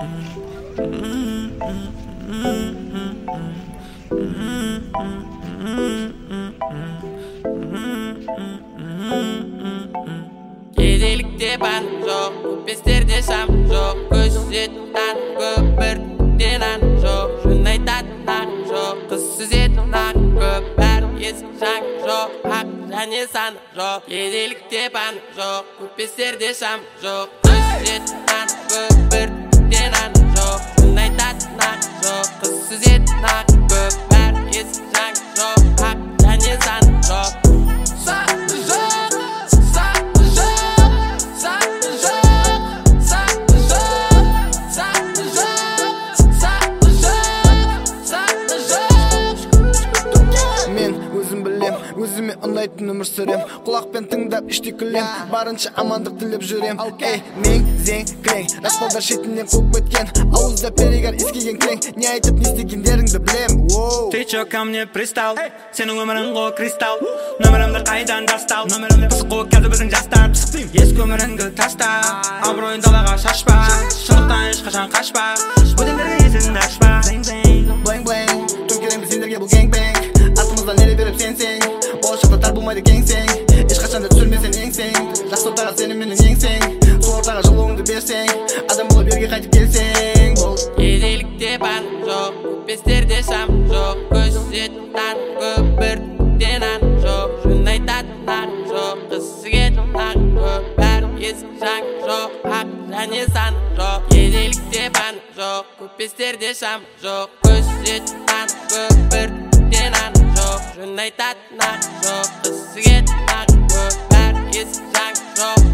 Kedilikte ben çok, köpesterde şam çok. Köşetten köpürten an çok. Şunday tatlan çok, kızsız etnak köp. Herkes şan çok, hak және san çok. Kedilikte ben çok, köpesterde şam çok. Köşetten köpürten an çok. Şunday tatlan çok, kızsız etnak köp. Herkes şan çok, hak және san çok. Өзіме ұнайтын өмір сүрем, құлақпен тыңдап іштей күлем, барынша амандық тілеп жүрем. Эй, мен зең крең, располдар шетінен қуып өткен, ауызда перегар ескеген крең, не айтып не істегендеріңді білем. Ты чё ко мне пристал? Сенің өмірің ғой кристалл, нөмірімді қайдан жастал? Қызық қой қазір біздің жастар, ескі өміріңді таста, абыройын далаға шашпа, шындықтан ешқашан қашпа, өтендерге есігін ашпа. Блэнг блэнг, төңкереміз сендерге бұл гэнг-бэнг, артымыздан нере беріп сенсең, болашақта тар болмайды кеңсең, ешқашанда түсірмесең еңсең, жақсы ортаға сенің менің еңсең, сол ортаға жылуыңды берсең, адам болып ерге қайтып келсең. Кедейлікте бан жоқ, көпестерде шам жоқ, көшеттен көпіртен ан жоқ, шындай татнан жоқ, қысыгетнан көп, әркез жан жоқ, хақ және сан жоқ. Кедейлікте бан жоқ, көпестерде шам жоқ, көшеттен көпіртен ан жоқ, шындай татнан жоқ, қысыгетнан көп, әркез жан жоқ.